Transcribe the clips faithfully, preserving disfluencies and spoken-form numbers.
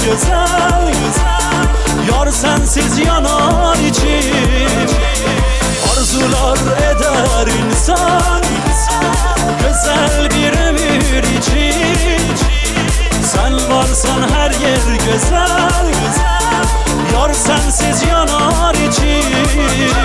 güzel güzel. Yar sensiz yanar içim. Arzular eder insan güzel bir ömür için. Sen varsan her yer güzel güzel. Yar sensiz yanar içim.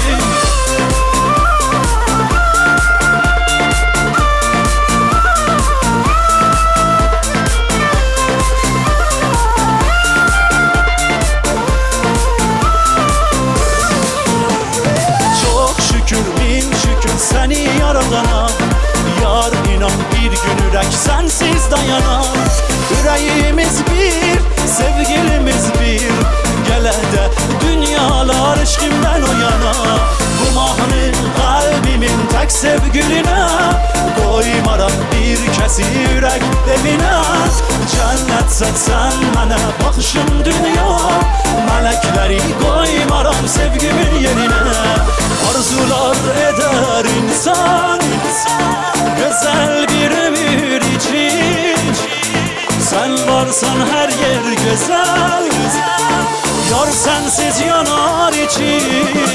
Seni yaradana yar inan bir gün yürek sensiz dayanar. Yüreğimiz bir, sevgilimiz bir. Gele de dünyalar aşkımdan o yana. Bu mahnı kalbimin tek sevgiline. Koymaram bir kesi yürek devine. Cennet setsen bana bakışım dünya. Melekleri koymaram sevgimin yerine. Arzular eder insan güzel bir ömür için. Sen varsan her yer güzel güzel. Yar sensiz yanar içim.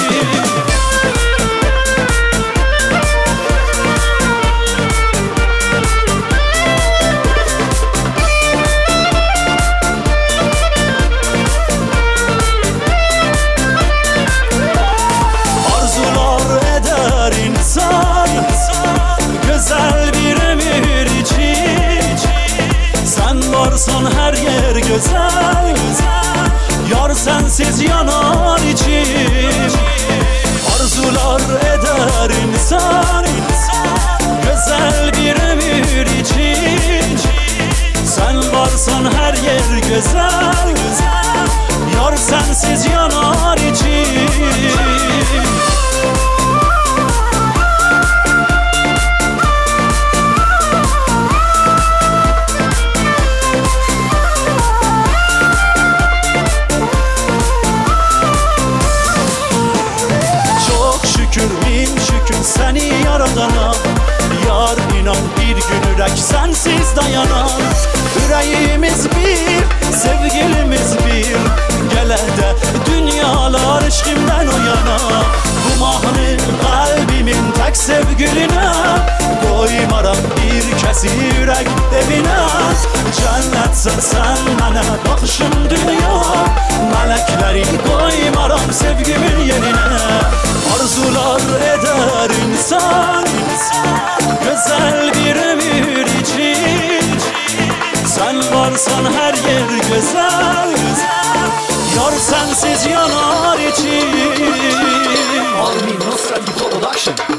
Güzel bir ömür için. Sen varsan her yer güzel güzel. Yar sensiz yanar içim. Arzular eder insan güzel bir ömür için. Sen varsan her yer güzel güzel. Yar sensiz yanar içim. Seni yaradana yar inan bir gün yürek sensiz dayanar. Yüreğimiz bir, sevgilimiz bir. Gele de dünyalar aşkımdan o yana. Bu mahnı kalbimin tek sevgiline. Koymaram bir kesi yürek devine. Cennet sen bana bakışım dünya. Melekleri koymaram sevgimin yerine. Arzular eder insan güzel bir ömür için. Sen varsan her yer güzel güzel. Yar sensiz yanar içim. Army Nostra Production.